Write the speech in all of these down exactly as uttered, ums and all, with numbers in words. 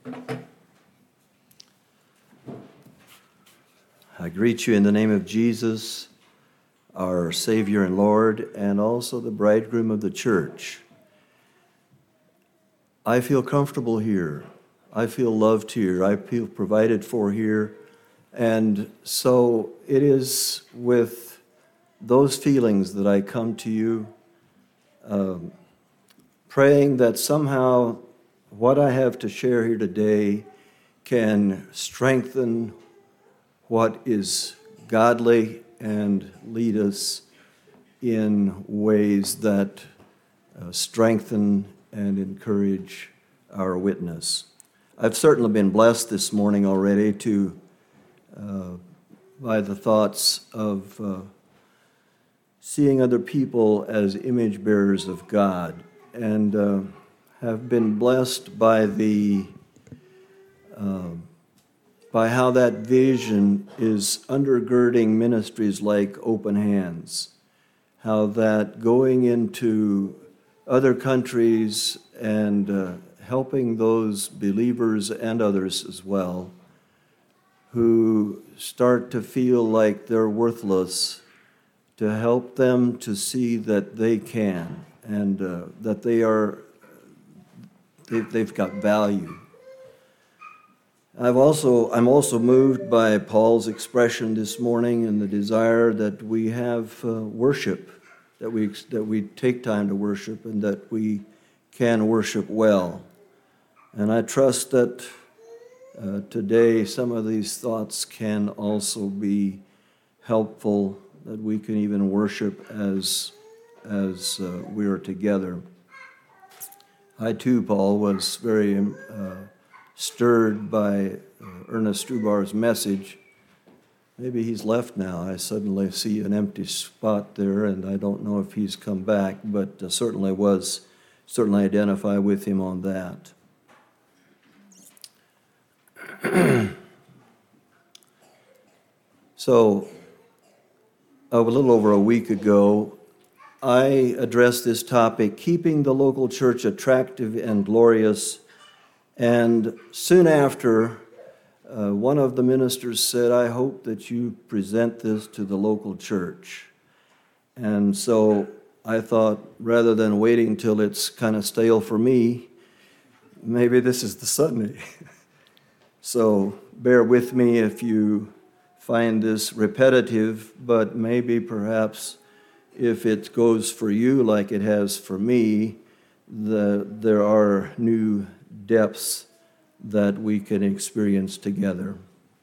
I greet you in the name of Jesus, our Savior and Lord, and also the bridegroom of the church. I feel comfortable here. I feel loved here. I feel provided for here. And so it is with those feelings that I come to you, um, praying that somehow what I have to share here today can strengthen what is godly and lead us in ways that uh, strengthen and encourage our witness. I've certainly been blessed this morning already to uh, by the thoughts of uh, seeing other people as image bearers of God, and uh, have been blessed by the uh, by how that vision is undergirding ministries like Open Hands, how that going into other countries and uh, helping those believers and others as well who start to feel like they're worthless, to help them to see that they can and uh, that they are, they, they've got value. I've also, I'm also moved by Paul's expression this morning and the desire that we have uh, worship, that we that we take time to worship and that we can worship well. And I trust that uh, today some of these thoughts can also be helpful, that we can even worship as, as uh, we are together. I too, Paul, was very uh, stirred by uh, Ernest Strubar's message. Maybe he's left now. I suddenly see an empty spot there, and I don't know if he's come back, but uh, certainly was, certainly identify with him on that. So, a little over a week ago, I addressed this topic, keeping the local church attractive and glorious. And soon after, uh, one of the ministers said, I hope that you present this to the local church. And so I thought, rather than waiting till it's kind of stale for me, maybe this is the Sunday. So bear with me if you find this repetitive, but maybe perhaps if it goes for you like it has for me, the, there are new depths that we can experience together.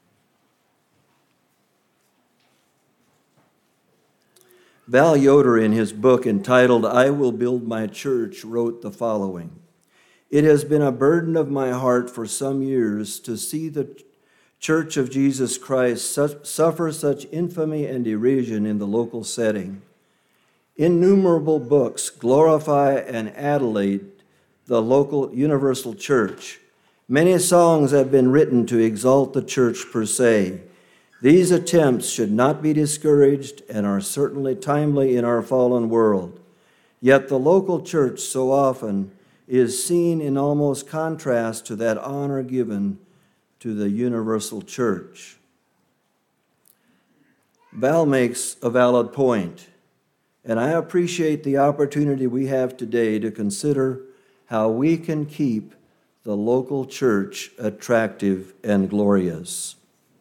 Val Yoder, in his book entitled I Will Build My Church, wrote the following: It has been a burden of my heart for some years to see the Church of Jesus Christ suffer such infamy and derision in the local setting. Innumerable books glorify and adulate the local universal church. Many songs have been written to exalt the church per se. These attempts should not be discouraged and are certainly timely in our fallen world. Yet the local church so often is seen in almost contrast to that honor given to the universal church. Val makes a valid point, and I appreciate the opportunity we have today to consider how we can keep the local church attractive and glorious.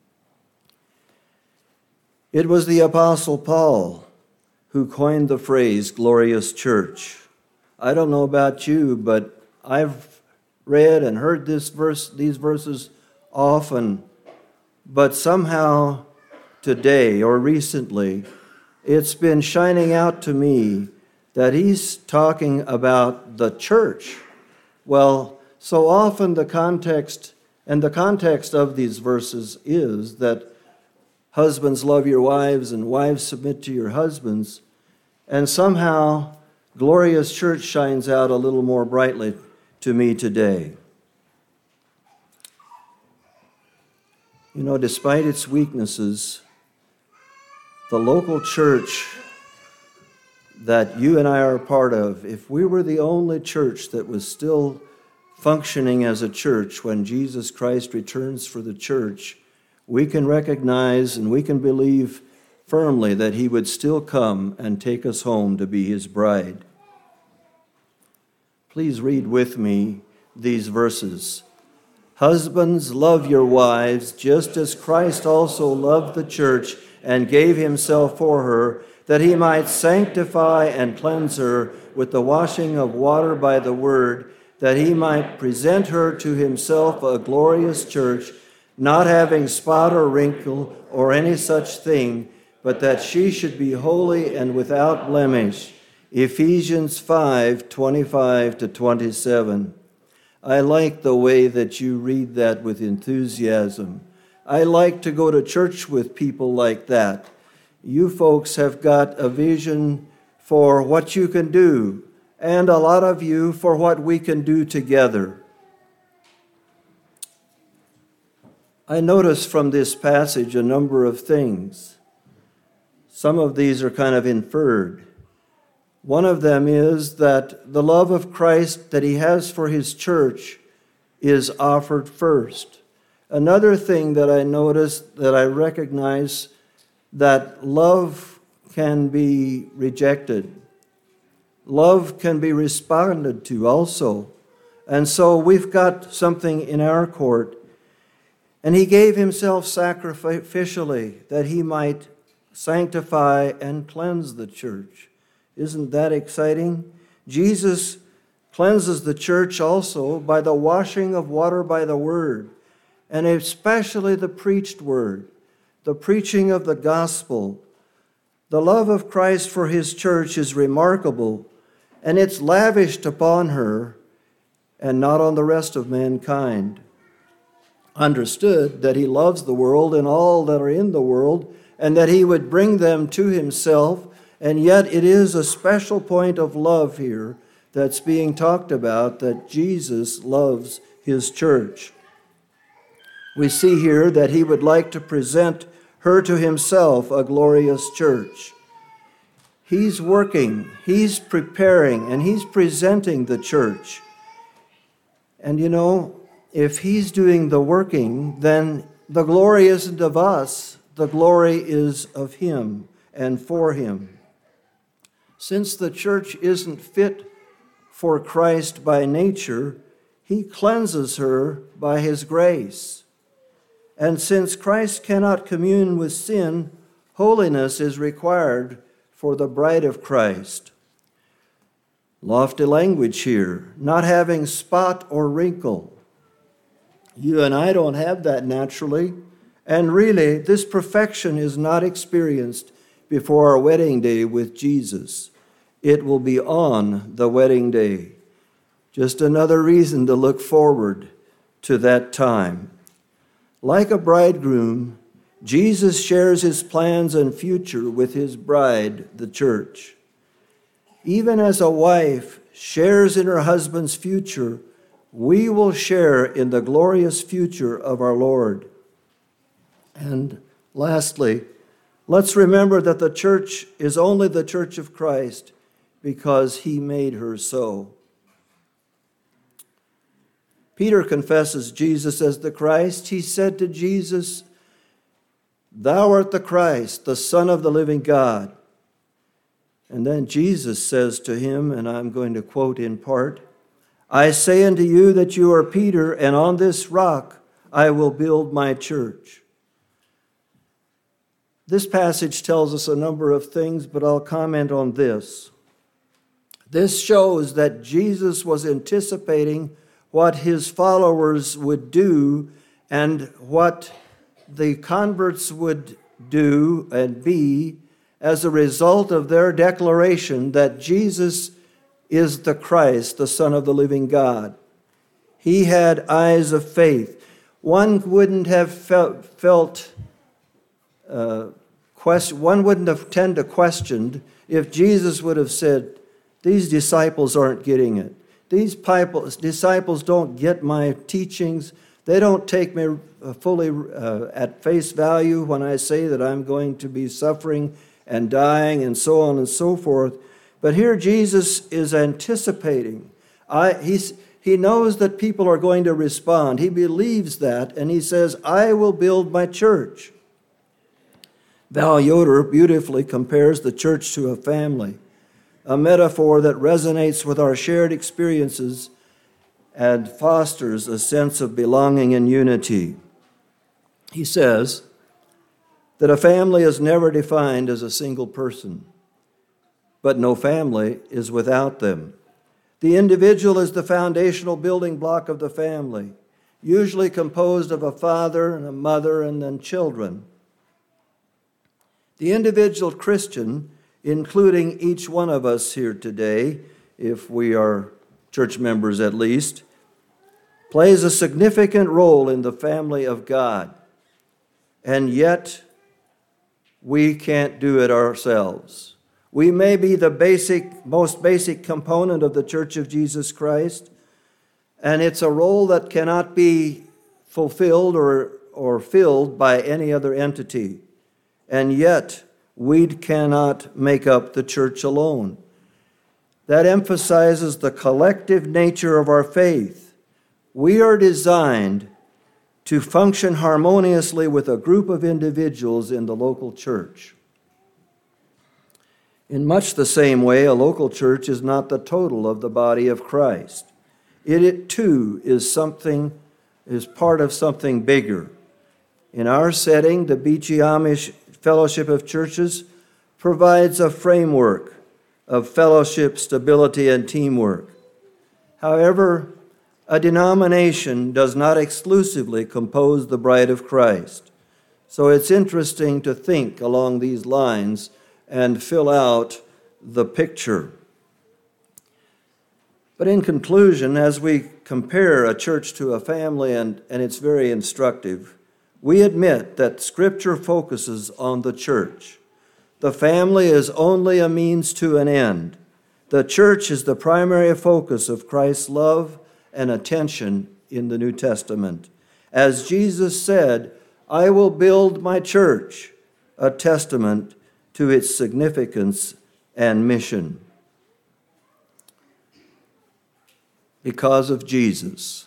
It was the Apostle Paul who coined the phrase glorious church. I don't know about you, but I've read and heard this verse, these verses often, but somehow today or recently, it's been shining out to me that he's talking about the church. Well, so often the context, and the context of these verses is that husbands love your wives and wives submit to your husbands, and somehow glorious church shines out a little more brightly to me today. You know, despite its weaknesses, the local church that you and I are a part of, if we were the only church that was still functioning as a church, when Jesus Christ returns for the church, we can recognize and we can believe firmly that he would still come and take us home to be his bride. Please read with me these verses. Husbands, love your wives, just as Christ also loved the church and gave himself for her, that he might sanctify and cleanse her with the washing of water by the word, that he might present her to himself a glorious church, not having spot or wrinkle or any such thing, but that she should be holy and without blemish. Ephesians five, twenty-five to twenty-seven. I like the way that you read that with enthusiasm. I like to go to church with people like that. You folks have got a vision for what you can do, and a lot of you for what we can do together. I notice from this passage a number of things. Some of these are kind of inferred. One of them is that the love of Christ that he has for his church is offered first. Another thing that I notice, that I recognize, that love can be rejected. Love can be responded to also. And so we've got something in our court. And he gave himself sacrificially that he might sanctify and cleanse the church. Isn't that exciting? Jesus cleanses the church also by the washing of water by the word, and especially the preached word, the preaching of the gospel. The love of Christ for his church is remarkable, and it's lavished upon her and not on the rest of mankind. Understood that he loves the world and all that are in the world, and that he would bring them to himself. And yet it is a special point of love here that's being talked about, that Jesus loves his church. We see here that he would like to present her to himself, a glorious church. He's working, he's preparing, and he's presenting the church. And you know, if he's doing the working, then the glory isn't of us, the glory is of him and for him. Since the church isn't fit for Christ by nature, he cleanses her by his grace. And since Christ cannot commune with sin, holiness is required for the bride of Christ. Lofty language here, not having spot or wrinkle. You and I don't have that naturally, and really, this perfection is not experienced before our wedding day with Jesus. It will be on the wedding day. Just another reason to look forward to that time. Like a bridegroom, Jesus shares his plans and future with his bride, the church. Even as a wife shares in her husband's future, we will share in the glorious future of our Lord. And lastly, let's remember that the church is only the church of Christ because he made her so. Peter confesses Jesus as the Christ. He said to Jesus, "Thou art the Christ, the Son of the living God." And then Jesus says to him, and I'm going to quote in part, "I say unto you that you are Peter, and on this rock I will build my church." This passage tells us a number of things, but I'll comment on this. This shows that Jesus was anticipating what his followers would do and what the converts would do and be as a result of their declaration that Jesus is the Christ, the Son of the living God. He had eyes of faith. One wouldn't have felt, felt uh, question, one wouldn't have tend to question if Jesus would have said, "These disciples aren't getting it. These disciples don't get my teachings. They don't take me fully uh, at face value when I say that I'm going to be suffering and dying and so on and so forth." But here Jesus is anticipating. I, he's, He knows that people are going to respond. He believes that, and he says, I will build my church. Val Yoder beautifully compares the church to a family, a metaphor that resonates with our shared experiences and fosters a sense of belonging and unity. He says that a family is never defined as a single person, but no family is without them. The individual is the foundational building block of the family, usually composed of a father and a mother and then children. The individual Christian, including each one of us here today, if we are church members at least, plays a significant role in the family of God. And yet, we can't do it ourselves. We may be the basic, most basic component of the Church of Jesus Christ, and it's a role that cannot be fulfilled or, or filled by any other entity. And yet, we cannot make up the church alone. That emphasizes the collective nature of our faith. We are designed to function harmoniously with a group of individuals in the local church. In much the same way, a local church is not the total of the body of Christ. It, it too is something, is part of something bigger. In our setting, the Beachy Amish Fellowship of Churches provides a framework of fellowship, stability, and teamwork. However, a denomination does not exclusively compose the bride of Christ. So it's interesting to think along these lines and fill out the picture. But in conclusion, as we compare a church to a family, and, and it's very instructive, we admit that Scripture focuses on the church. The family is only a means to an end. The church is the primary focus of Christ's love and attention in the New Testament. As Jesus said, I will build my church, a testament to its significance and mission. Because of Jesus.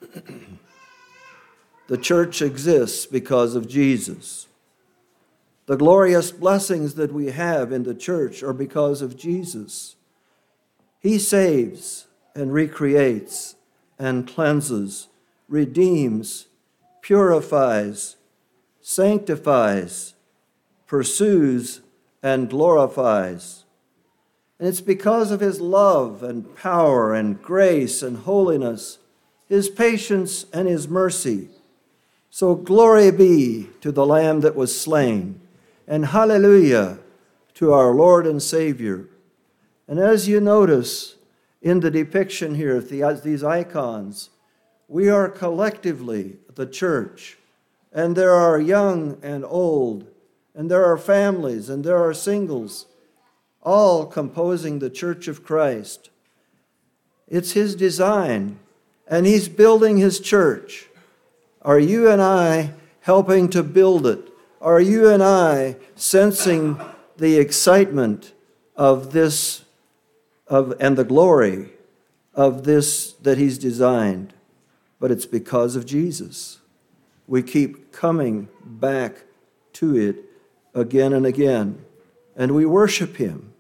The church exists because of Jesus. The glorious blessings that we have in the church are because of Jesus. He saves and recreates and cleanses, redeems, purifies, sanctifies, pursues, and glorifies. And it's because of his love and power and grace and holiness, his patience and his mercy. So glory be to the Lamb that was slain, and hallelujah to our Lord and Savior. And as you notice in the depiction here of the, these icons, we are collectively the church, and there are young and old, and there are families, and there are singles, all composing the church of Christ. It's his design, and he's building his church. Are you and I helping to build it? Are you and I sensing the excitement of this of and the glory of this that he's designed? But it's because of Jesus. We keep coming back to it again and again, and we worship him.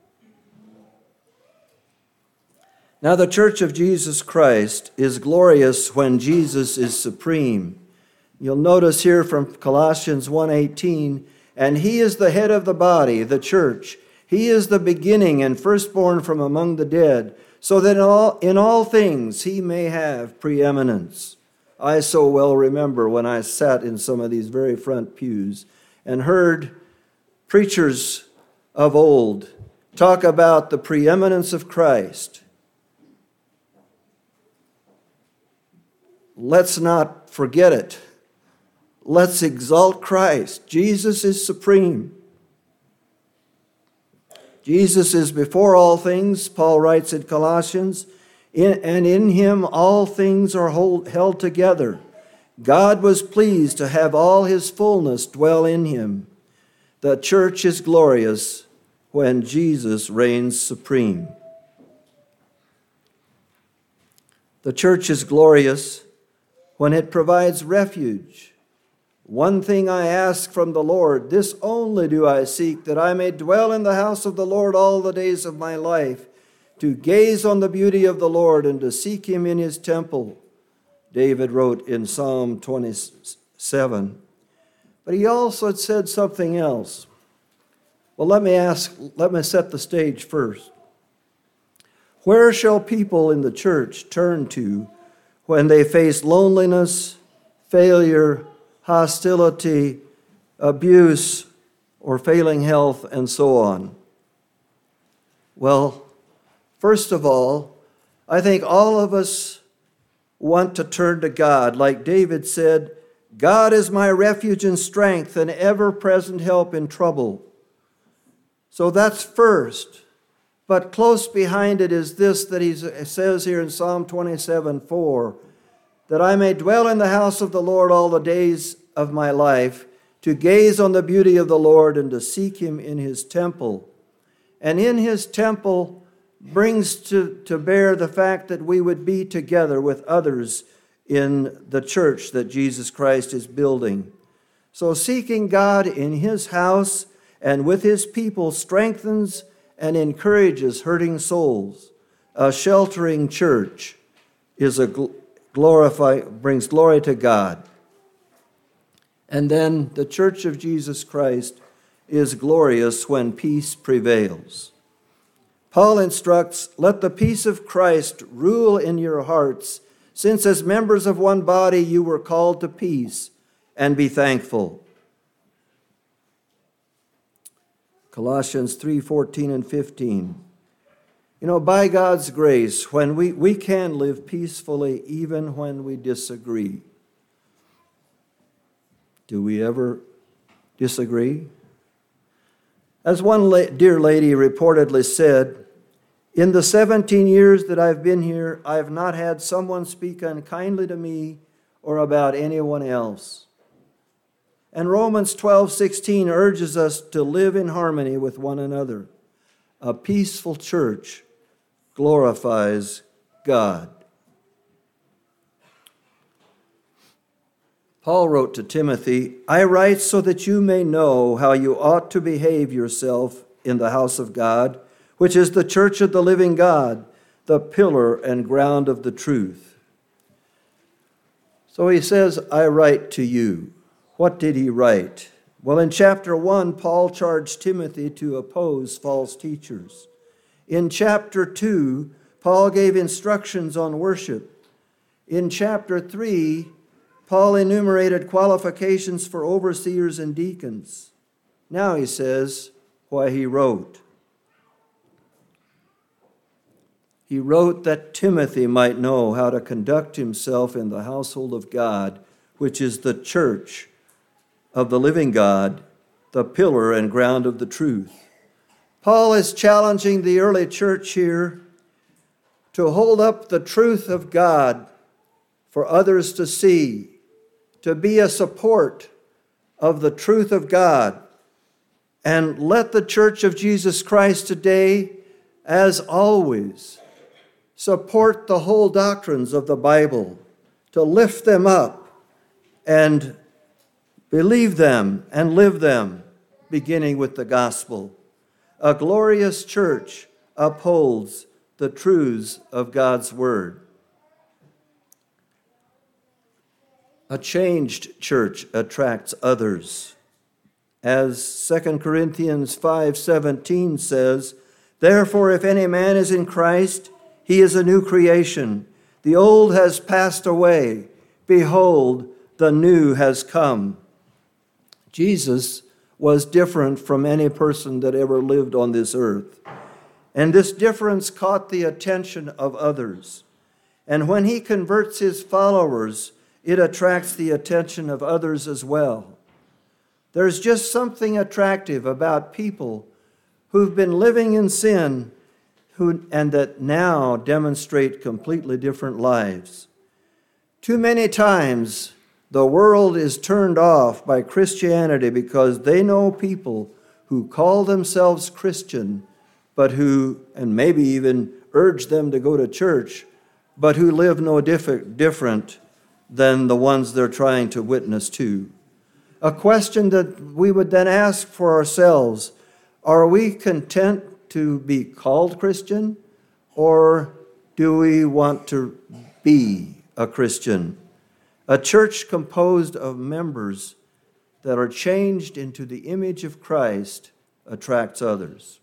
Now, the church of Jesus Christ is glorious when Jesus is supreme. You'll notice here from Colossians one eighteen, and he is the head of the body, the church. He is the beginning and firstborn from among the dead, so that in all, in all things he may have preeminence. I so well remember when I sat in some of these very front pews and heard preachers of old talk about the preeminence of Christ. Let's not forget it. Let's exalt Christ. Jesus is supreme. Jesus is before all things, Paul writes in Colossians, in, and in him all things are hold, held together. God was pleased to have all his fullness dwell in him. The church is glorious when Jesus reigns supreme. The church is glorious when it provides refuge. One thing I ask from the Lord, this only do I seek, that I may dwell in the house of the Lord all the days of my life, to gaze on the beauty of the Lord and to seek him in his temple, David wrote in Psalm twenty-seven. But he also had said something else. Well, let me ask, let me set the stage first. Where shall people in the church turn to when they face loneliness, failure, hostility, abuse, or failing health, and so on? Well, first of all, I think all of us want to turn to God. Like David said, God is my refuge and strength, and ever-present help in trouble. So that's first. But close behind it is this that he says here in Psalm twenty-seven four, that I may dwell in the house of the Lord all the days of my life, to gaze on the beauty of the Lord and to seek him in his temple. And in his temple brings to, to bear the fact that we would be together with others in the church that Jesus Christ is building. So seeking God in his house and with his people strengthens and encourages hurting souls. A sheltering church is a glorify, brings glory to God. And then the church of Jesus Christ is glorious when peace prevails. Paul instructs, let the peace of Christ rule in your hearts, since as members of one body you were called to peace, and be thankful. Colossians three fourteen and fifteen. You know, by God's grace, when we, we can live peacefully even when we disagree. Do we ever disagree? As one la- dear lady reportedly said, in the seventeen years that I've been here, I have not had someone speak unkindly to me or about anyone else. And Romans twelve sixteen urges us to live in harmony with one another. A peaceful church glorifies God. Paul wrote to Timothy, I write so that you may know how you ought to behave yourself in the house of God, which is the church of the living God, the pillar and ground of the truth. So he says, I write to you. What did he write? Well, in chapter one, Paul charged Timothy to oppose false teachers. In chapter two, Paul gave instructions on worship. In chapter three, Paul enumerated qualifications for overseers and deacons. Now he says why he wrote. He wrote that Timothy might know how to conduct himself in the household of God, which is the church of the living God, the pillar and ground of the truth. Paul is challenging the early church here to hold up the truth of God for others to see, to be a support of the truth of God. And let the church of Jesus Christ today, as always, support the whole doctrines of the Bible, to lift them up and believe them and live them, beginning with the gospel. A glorious church upholds the truths of God's word. A changed church attracts others. As Second Corinthians five seventeen says, therefore, if any man is in Christ, he is a new creation. The old has passed away. Behold, the new has come. Jesus was different from any person that ever lived on this earth. And this difference caught the attention of others. And when he converts his followers, it attracts the attention of others as well. There's just something attractive about people who've been living in sin who, and that now demonstrate completely different lives. Too many times, the world is turned off by Christianity because they know people who call themselves Christian, but who, and maybe even urge them to go to church, but who live no diff- different than the ones they're trying to witness to. A question that we would then ask for ourselves: are we content to be called Christian, or do we want to be a Christian? A church composed of members that are changed into the image of Christ attracts others.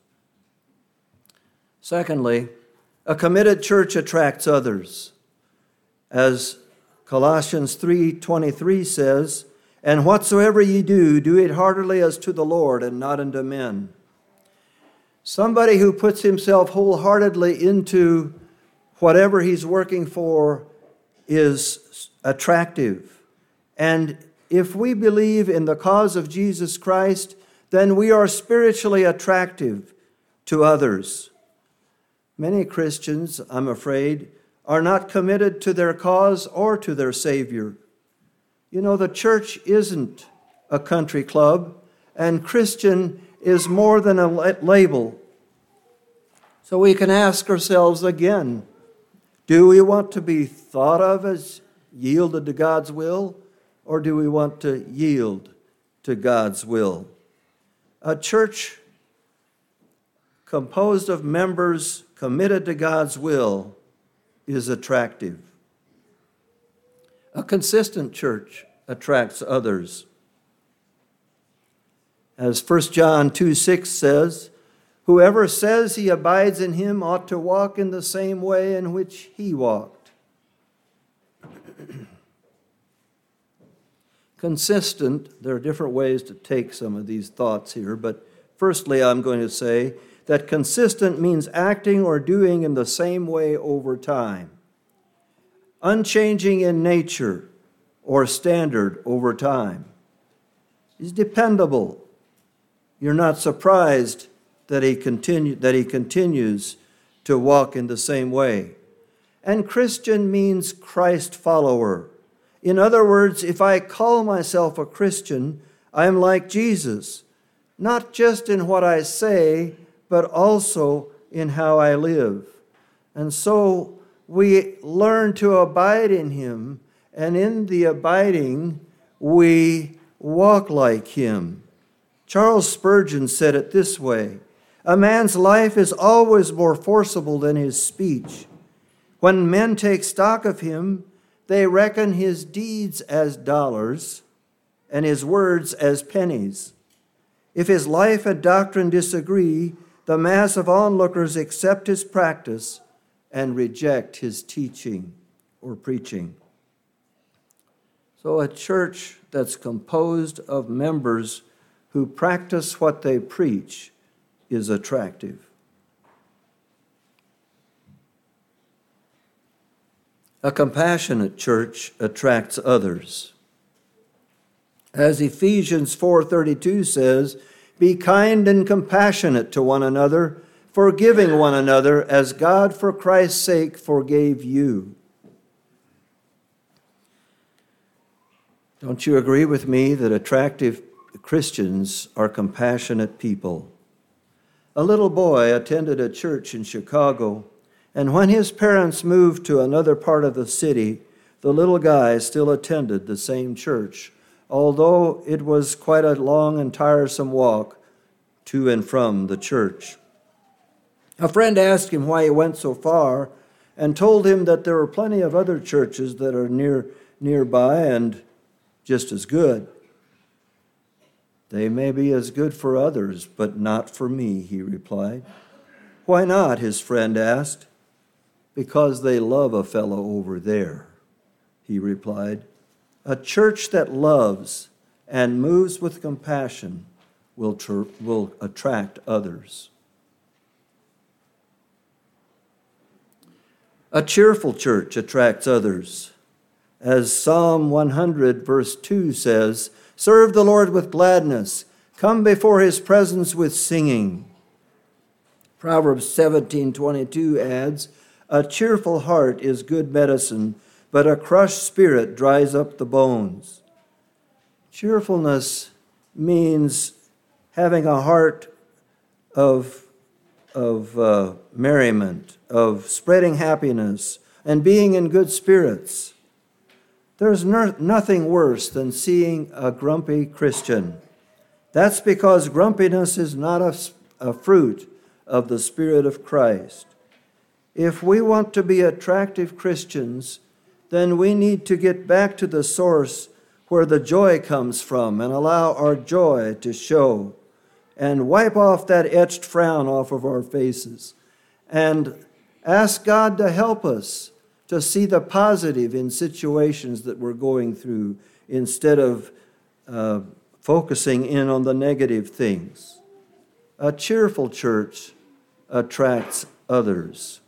Secondly, a committed church attracts others. As Colossians three twenty-three says, "And whatsoever ye do, do it heartily as to the Lord and not unto men." Somebody who puts himself wholeheartedly into whatever he's working for is attractive. And if we believe in the cause of Jesus Christ, then we are spiritually attractive to others. Many Christians, I'm afraid, are not committed to their cause or to their Savior. You know, the church isn't a country club, and Christian is more than a label. So we can ask ourselves again, do we want to be thought of as yielded to God's will, or do we want to yield to God's will? A church composed of members committed to God's will is attractive. A consistent church attracts others. As First John two six says, "Whoever says he abides in him ought to walk in the same way in which he walked." Consistent, there are different ways to take some of these thoughts here, but firstly, I'm going to say that consistent means acting or doing in the same way over time. Unchanging in nature or standard over time. Is dependable. You're not surprised that he continue, that he continues to walk in the same way. And Christian means Christ follower. In other words, if I call myself a Christian, I am like Jesus, not just in what I say, but also in how I live. And so we learn to abide in him, and in the abiding, we walk like him. Charles Spurgeon said it this way: "A man's life is always more forcible than his speech. When men take stock of him, they reckon his deeds as dollars and his words as pennies. If his life and doctrine disagree, the mass of onlookers accept his practice and reject his teaching or preaching." So a church that's composed of members who practice what they preach is attractive. A compassionate church attracts others. As Ephesians four thirty-two says, "Be kind and compassionate to one another, forgiving one another as God for Christ's sake forgave you." Don't you agree with me that attractive Christians are compassionate people? A little boy attended a church in Chicago, and when his parents moved to another part of the city, the little guy still attended the same church, although it was quite a long and tiresome walk to and from the church. A friend asked him why he went so far and told him that there were plenty of other churches that are near nearby and just as good. "They may be as good for others, but not for me," he replied. "Why not?" his friend asked. "Because they love a fellow over there," he replied. A church that loves and moves with compassion will, tr- will attract others. A cheerful church attracts others. As Psalm one hundred verse two says, "Serve the Lord with gladness. Come before his presence with singing." Proverbs seventeen twenty-two adds, "A cheerful heart is good medicine, but a crushed spirit dries up the bones." Cheerfulness means having a heart of, of uh, merriment, of spreading happiness, and being in good spirits. There's no, nothing worse than seeing a grumpy Christian. That's because grumpiness is not a, a fruit of the Spirit of Christ. If we want to be attractive Christians, then we need to get back to the source where the joy comes from and allow our joy to show and wipe off that etched frown off of our faces and ask God to help us to see the positive in situations that we're going through instead of uh, focusing in on the negative things. A cheerful church attracts others.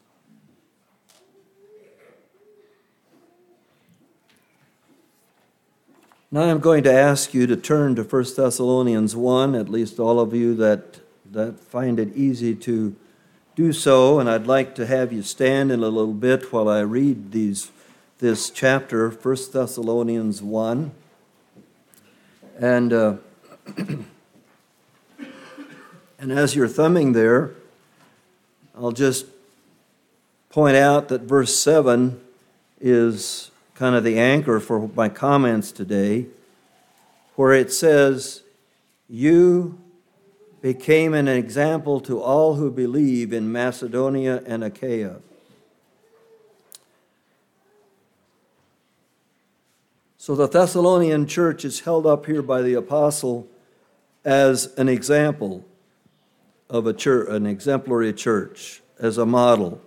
Now I'm going to ask you to turn to First Thessalonians one, at least all of you that, that find it easy to do so, and I'd like to have you stand in a little bit while I read these, this chapter, First Thessalonians one. And, uh, and as you're thumbing there, I'll just point out that verse seven is kind of the anchor for my comments today, where it says, "You became an example to all who believe in Macedonia and Achaia." So the Thessalonian church is held up here by the apostle as an example of a church, an exemplary church, as a model.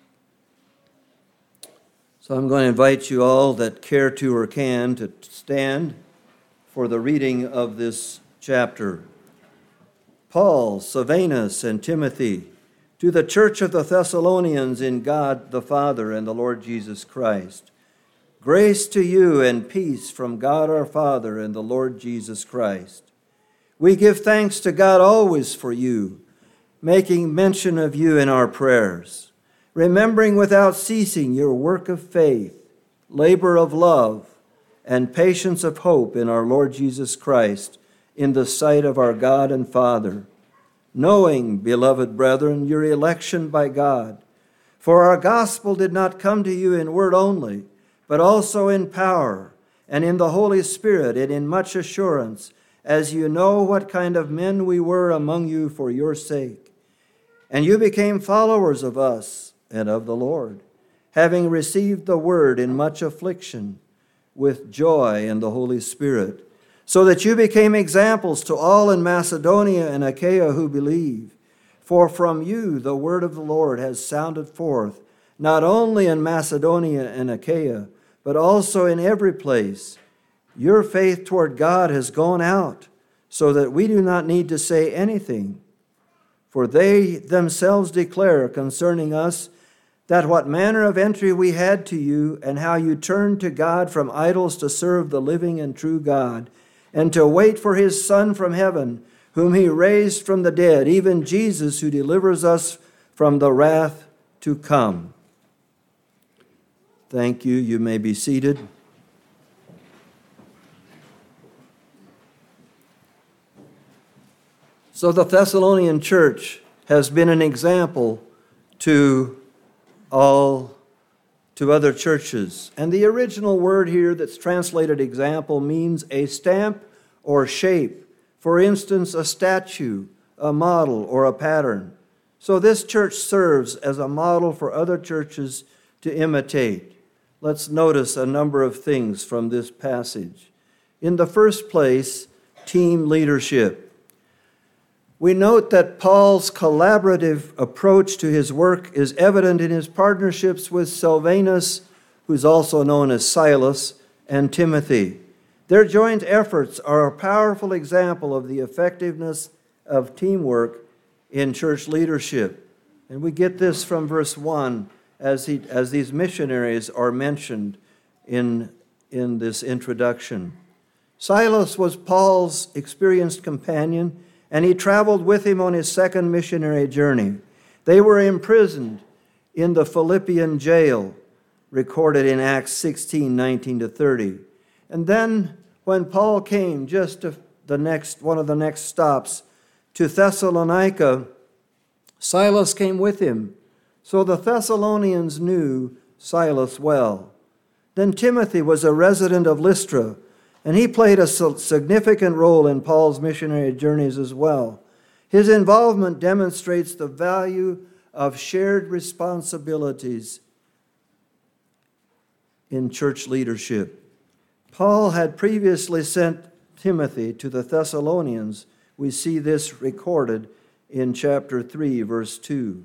So I'm going to invite you all that care to or can to stand for the reading of this chapter. Paul, Silvanus, and Timothy, to the church of the Thessalonians in God the Father and the Lord Jesus Christ. Grace to you and peace from God our Father and the Lord Jesus Christ. We give thanks to God always for you, making mention of you in our prayers, remembering without ceasing your work of faith, labor of love, and patience of hope in our Lord Jesus Christ, in the sight of our God and Father, knowing, beloved brethren, your election by God. For our gospel did not come to you in word only, but also in power, and in the Holy Spirit, and in much assurance, as you know what kind of men we were among you for your sake. And you became followers of us and of the Lord, having received the word in much affliction, with joy in the Holy Spirit, so that you became examples to all in Macedonia and Achaia who believe. For from you the word of the Lord has sounded forth, not only in Macedonia and Achaia, but also in every place. Your faith toward God has gone out, so that we do not need to say anything. For they themselves declare concerning us that what manner of entry we had to you, and how you turned to God from idols to serve the living and true God, and to wait for his Son from heaven, whom he raised from the dead, even Jesus, who delivers us from the wrath to come. Thank you. You may be seated. So the Thessalonian church has been an example to all, to other churches. And the original word here that's translated example means a stamp or shape. For instance, a statue, a model, or a pattern. So this church serves as a model for other churches to imitate. Let's notice a number of things from this passage. In the first place, team leadership. We note that Paul's collaborative approach to his work is evident in his partnerships with Silvanus, who's also known as Silas, and Timothy. Their joint efforts are a powerful example of the effectiveness of teamwork in church leadership. And we get this from verse one as, he, as these missionaries are mentioned in, in this introduction. Silas was Paul's experienced companion, and he traveled with him on his second missionary journey. They were imprisoned in the Philippian jail, recorded in Acts sixteen, nineteen to thirty. And then when Paul came just to the next one of the next stops to Thessalonica, Silas came with him. So the Thessalonians knew Silas well. Then Timothy was a resident of Lystra, and he played a significant role in Paul's missionary journeys as well. His involvement demonstrates the value of shared responsibilities in church leadership. Paul had previously sent Timothy to the Thessalonians. We see this recorded in chapter three, verse two.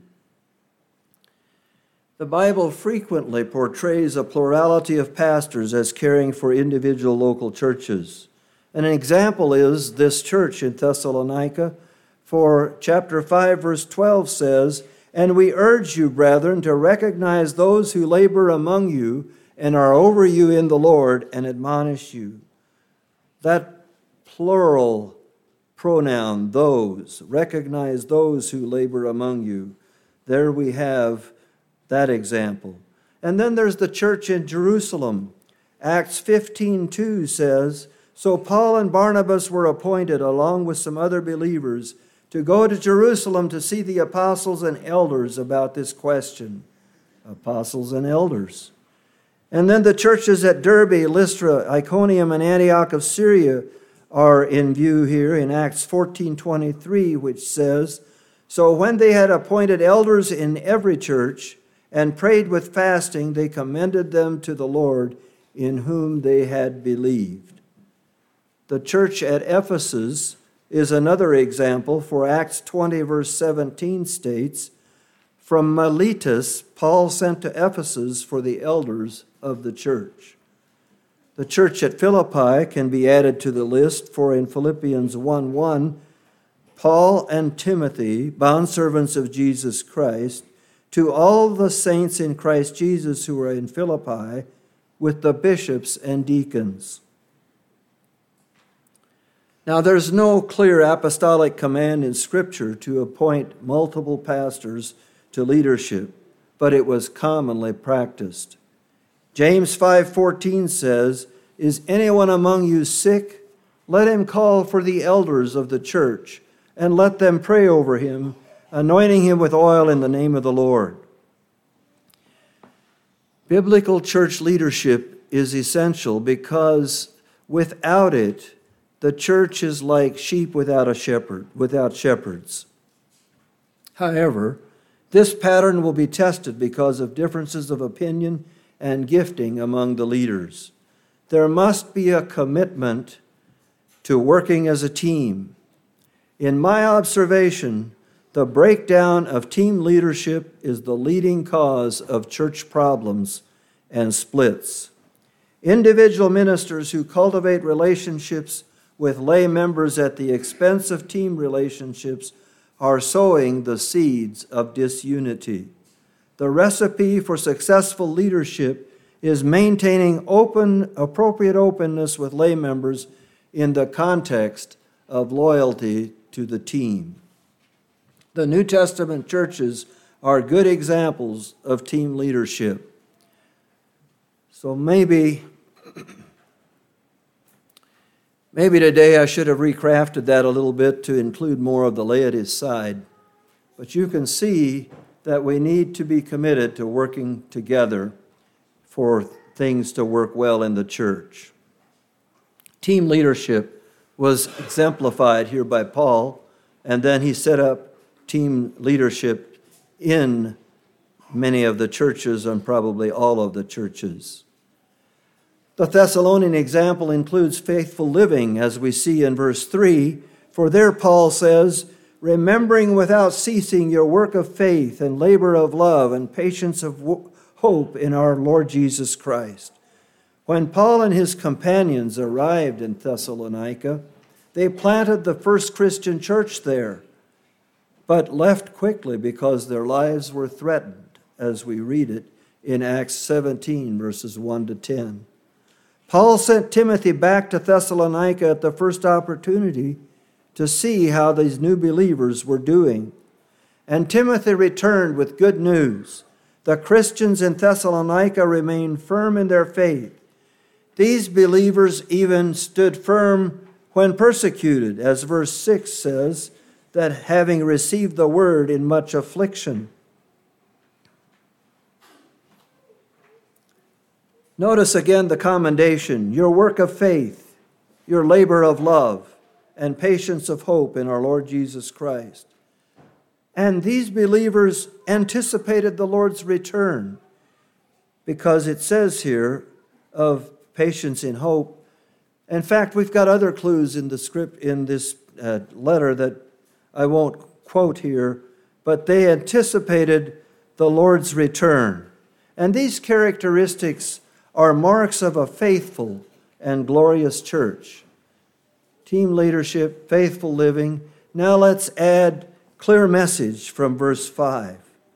The Bible frequently portrays a plurality of pastors as caring for individual local churches. And an example is this church in Thessalonica, for chapter five, verse twelve says, "And we urge you, brethren, to recognize those who labor among you and are over you in the Lord and admonish you." That plural pronoun, those, recognize those who labor among you. There we have that example. And then there's the church in Jerusalem. Acts fifteen two says, "So Paul and Barnabas were appointed, along with some other believers, to go to Jerusalem to see the apostles and elders about this question." Apostles and elders. And then the churches at Derbe, Lystra, Iconium, and Antioch of Syria are in view here in Acts fourteen twenty-three, which says, "So when they had appointed elders in every church and prayed with fasting, they commended them to the Lord in whom they had believed." The church at Ephesus is another example, for Acts twenty, verse seventeen states, "From Miletus, Paul sent to Ephesus for the elders of the church." The church at Philippi can be added to the list, for in Philippians one one, Paul and Timothy, bondservants of Jesus Christ, to all the saints in Christ Jesus who are in Philippi, with the bishops and deacons. Now, there's no clear apostolic command in Scripture to appoint multiple pastors to leadership, but it was commonly practiced. James five fourteen says, "Is anyone among you sick? Let him call for the elders of the church, and let them pray over him, anointing him with oil in the name of the Lord." Biblical church leadership is essential because without it, the church is like sheep without a shepherd, without shepherds. However, this pattern will be tested because of differences of opinion and gifting among the leaders. There must be a commitment to working as a team. In my observation, the breakdown of team leadership is the leading cause of church problems and splits. Individual ministers who cultivate relationships with lay members at the expense of team relationships are sowing the seeds of disunity. The recipe for successful leadership is maintaining open, appropriate openness with lay members in the context of loyalty to the team. The New Testament churches are good examples of team leadership. So maybe, maybe today I should have recrafted that a little bit to include more of the laity side. But you can see that we need to be committed to working together for things to work well in the church. Team leadership was exemplified here by Paul, and then he set up team leadership in many of the churches and probably all of the churches. The Thessalonian example includes faithful living, as we see in verse three. For there Paul says, "Remembering without ceasing your work of faith and labor of love and patience of hope in our Lord Jesus Christ." When Paul and his companions arrived in Thessalonica, they planted the first Christian church there, but left quickly because their lives were threatened, as we read it in Acts seventeen, verses one to ten. Paul sent Timothy back to Thessalonica at the first opportunity to see how these new believers were doing. And Timothy returned with good news. The Christians in Thessalonica remained firm in their faith. These believers even stood firm when persecuted, as verse six says, that having received the word in much affliction. Notice again the commendation, your work of faith, your labor of love, and patience of hope in our Lord Jesus Christ. And these believers anticipated the Lord's return, because it says here of patience in hope. In fact, we've got other clues in the script in this uh, letter that I won't quote here, but they anticipated the Lord's return. And these characteristics are marks of a faithful and glorious church. Team leadership, faithful living. Now let's add clear message from verse five.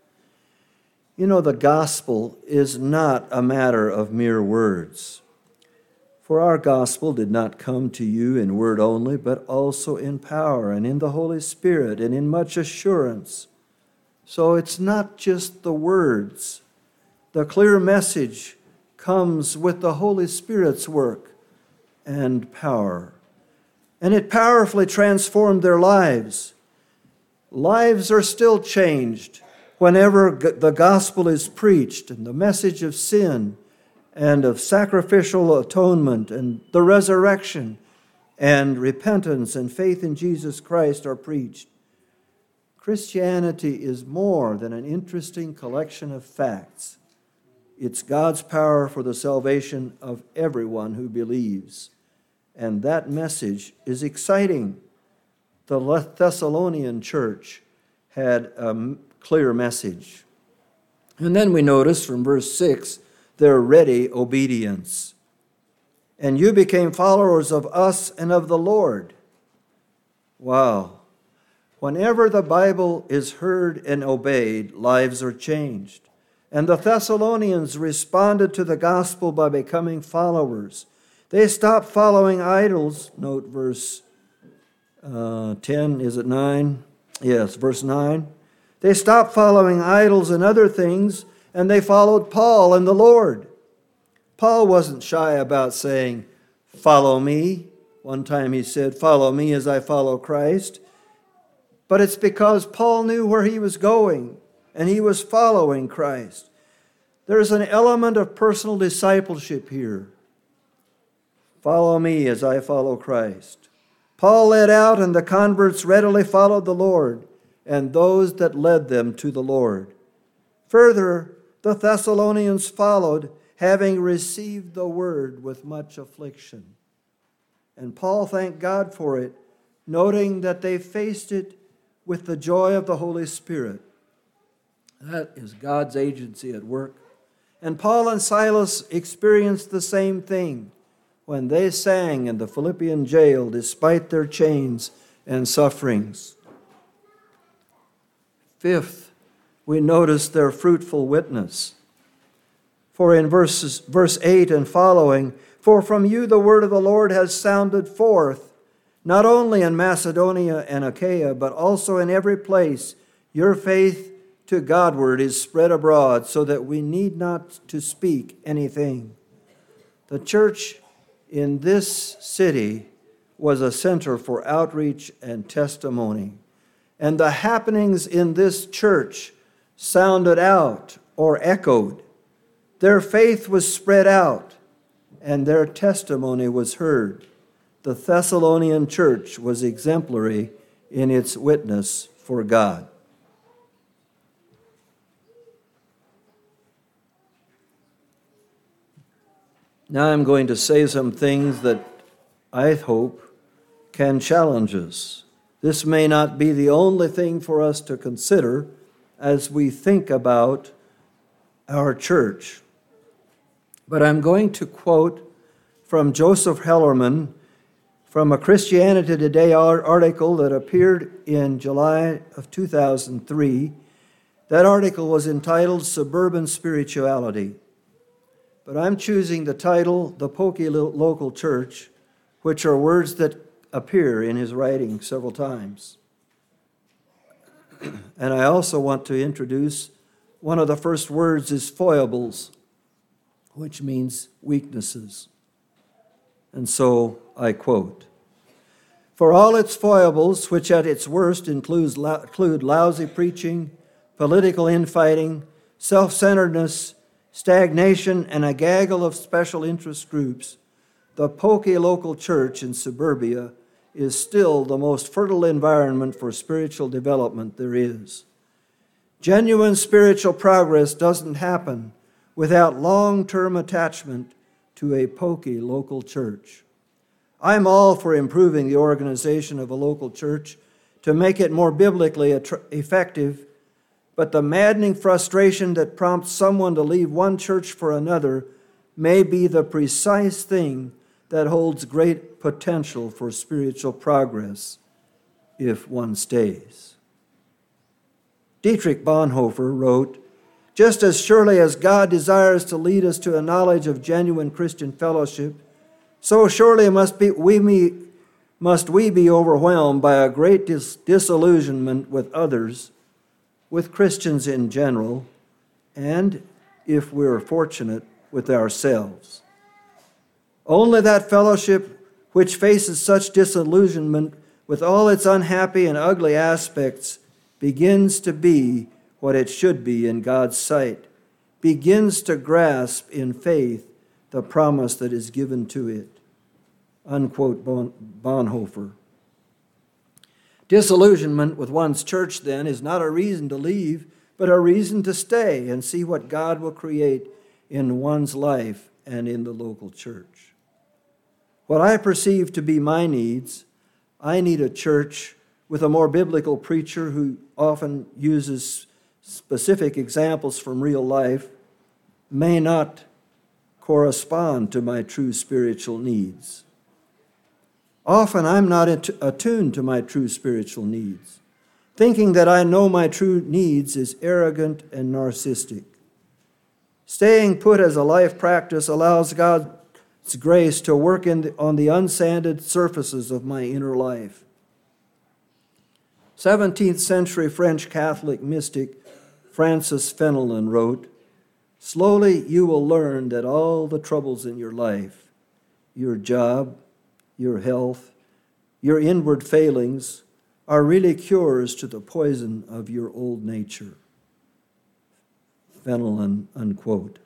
You know, the gospel is not a matter of mere words. For our gospel did not come to you in word only, but also in power and in the Holy Spirit and in much assurance. So it's not just the words. The clear message comes with the Holy Spirit's work and power. And it powerfully transformed their lives. Lives are still changed whenever the gospel is preached and the message of sin and of sacrificial atonement and the resurrection and repentance and faith in Jesus Christ are preached. Christianity is more than an interesting collection of facts. It's God's power for the salvation of everyone who believes. And that message is exciting. The Thessalonian church had a clear message. And then we notice from verse six, their ready obedience. And you became followers of us and of the Lord. Wow. Whenever the Bible is heard and obeyed, lives are changed. And the Thessalonians responded to the gospel by becoming followers. They stopped following idols. Note verse uh, ten, is it nine? Yes, verse nine. They stopped following idols and other things, and they followed Paul and the Lord. Paul wasn't shy about saying, follow me. One time he said, follow me as I follow Christ. But it's because Paul knew where he was going, and he was following Christ. There's an element of personal discipleship here. Follow me as I follow Christ. Paul led out, and the converts readily followed the Lord and those that led them to the Lord. Further, the Thessalonians followed, having received the word with much affliction. And Paul thanked God for it, noting that they faced it with the joy of the Holy Spirit. That is God's agency at work. And Paul and Silas experienced the same thing when they sang in the Philippian jail despite their chains and sufferings. Fifth, we notice their fruitful witness. For in verses, verse eight and following, for from you the word of the Lord has sounded forth, not only in Macedonia and Achaia, but also in every place. Your faith to Godward is spread abroad, so that we need not to speak anything. The church in this city was a center for outreach and testimony. And the happenings in this church sounded out or echoed. Their faith was spread out, and their testimony was heard. The Thessalonian church was exemplary in its witness for God. Now I'm going to say some things that I hope can challenge us. This may not be the only thing for us to consider as we think about our church. But I'm going to quote from Joseph Hellerman from a Christianity Today article that appeared in July of two thousand three. That article was entitled Suburban Spirituality. But I'm choosing the title, The Pokey Local Church, which are words that appear in his writing several times. And I also want to introduce one of the first words is foibles, which means weaknesses. And so I quote, for all its foibles, which at its worst includes, include lousy preaching, political infighting, self-centeredness, stagnation, and a gaggle of special interest groups, the pokey local church in suburbia is still the most fertile environment for spiritual development there is. Genuine spiritual progress doesn't happen without long-term attachment to a pokey local church. I'm all for improving the organization of a local church to make it more biblically effective, but the maddening frustration that prompts someone to leave one church for another may be the precise thing that holds great potential for spiritual progress if one stays. Dietrich Bonhoeffer wrote, "Just as surely as God desires to lead us to a knowledge of genuine Christian fellowship, so surely must, be, we, be, must we be overwhelmed by a great dis- disillusionment with others, with Christians in general, and, if we're fortunate, with ourselves. Only that fellowship which faces such disillusionment with all its unhappy and ugly aspects begins to be what it should be in God's sight, begins to grasp in faith the promise that is given to it." Unquote Bonhoeffer. Disillusionment with one's church, then, is not a reason to leave, but a reason to stay and see what God will create in one's life and in the local church. What I perceive to be my needs, I need a church with a more biblical preacher who often uses specific examples from real life, may not correspond to my true spiritual needs. Often I'm not attuned to my true spiritual needs. Thinking that I know my true needs is arrogant and narcissistic. Staying put as a life practice allows God's grace to work in the, on the unsanded surfaces of my inner life. seventeenth century French Catholic mystic Francis Fenelon wrote, "Slowly you will learn that all the troubles in your life, your job, your health, your inward failings, are really cures to the poison of your old nature." Fenelon, unquote.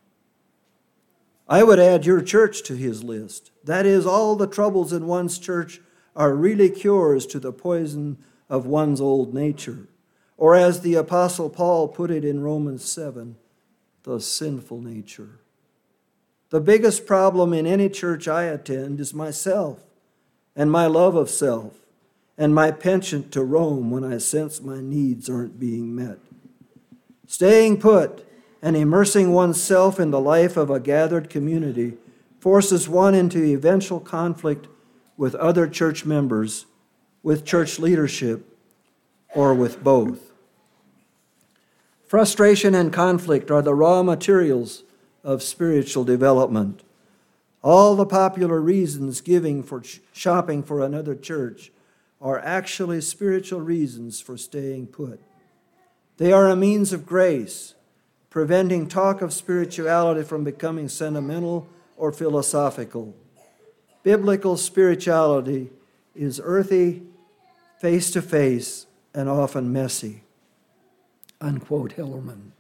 I would add your church to his list. That is, all the troubles in one's church are really cures to the poison of one's old nature. Or as the Apostle Paul put it in Romans seven, the sinful nature. The biggest problem in any church I attend is myself and my love of self and my penchant to roam when I sense my needs aren't being met. Staying put and immersing oneself in the life of a gathered community forces one into eventual conflict with other church members, with church leadership, or with both. Frustration and conflict are the raw materials of spiritual development. All the popular reasons giving for shopping for another church are actually spiritual reasons for staying put. They are a means of grace, preventing talk of spirituality from becoming sentimental or philosophical. Biblical spirituality is earthy, face-to-face, and often messy. Unquote Hellerman.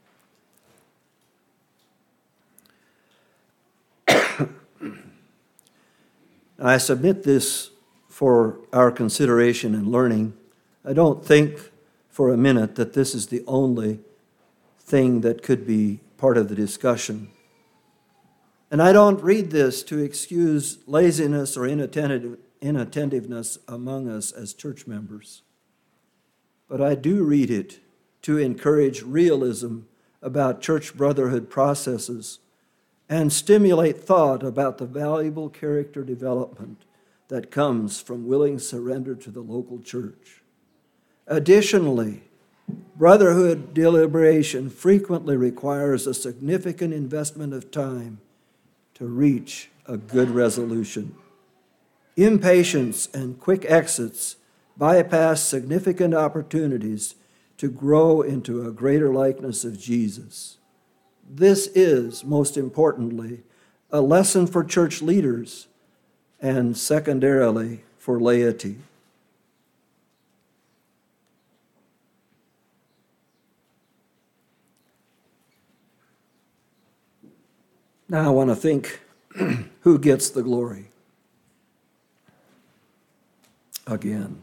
I submit this for our consideration and learning. I don't think for a minute that this is the only thing that could be part of the discussion. And I don't read this to excuse laziness or inattentive, inattentiveness among us as church members. But I do read it to encourage realism about church brotherhood processes and stimulate thought about the valuable character development that comes from willing surrender to the local church. Additionally, brotherhood deliberation frequently requires a significant investment of time to reach a good resolution. Impatience and quick exits bypass significant opportunities to grow into a greater likeness of Jesus. This is, most importantly, a lesson for church leaders and secondarily for laity. Now I want to think who gets the glory again.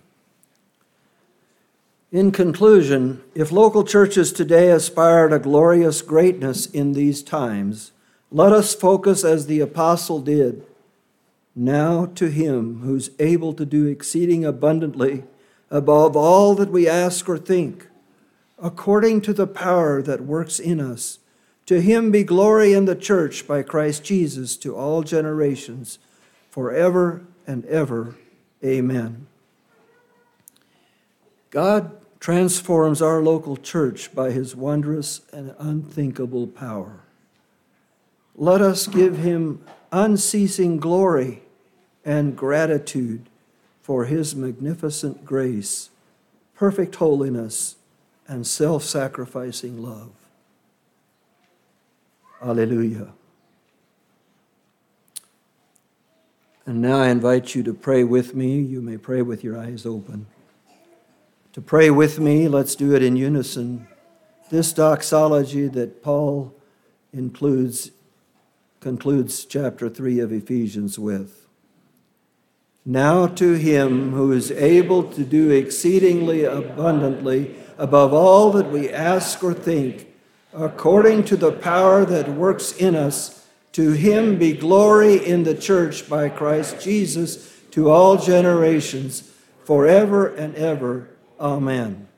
In conclusion, if local churches today aspire to glorious greatness in these times, let us focus as the apostle did. Now to him who's able to do exceeding abundantly above all that we ask or think, according to the power that works in us, to him be glory in the church by Christ Jesus to all generations, forever and ever. Amen. God transforms our local church by his wondrous and unthinkable power. Let us give him unceasing glory and gratitude for his magnificent grace, perfect holiness, and self-sacrificing love. Alleluia. And now I invite you to pray with me. You may pray with your eyes open. To pray with me, let's do it in unison. This doxology that Paul includes, concludes chapter three of Ephesians with. Now to him who is able to do exceedingly abundantly above all that we ask or think, according to the power that works in us, to him be glory in the church by Christ Jesus to all generations, forever and ever. Amen.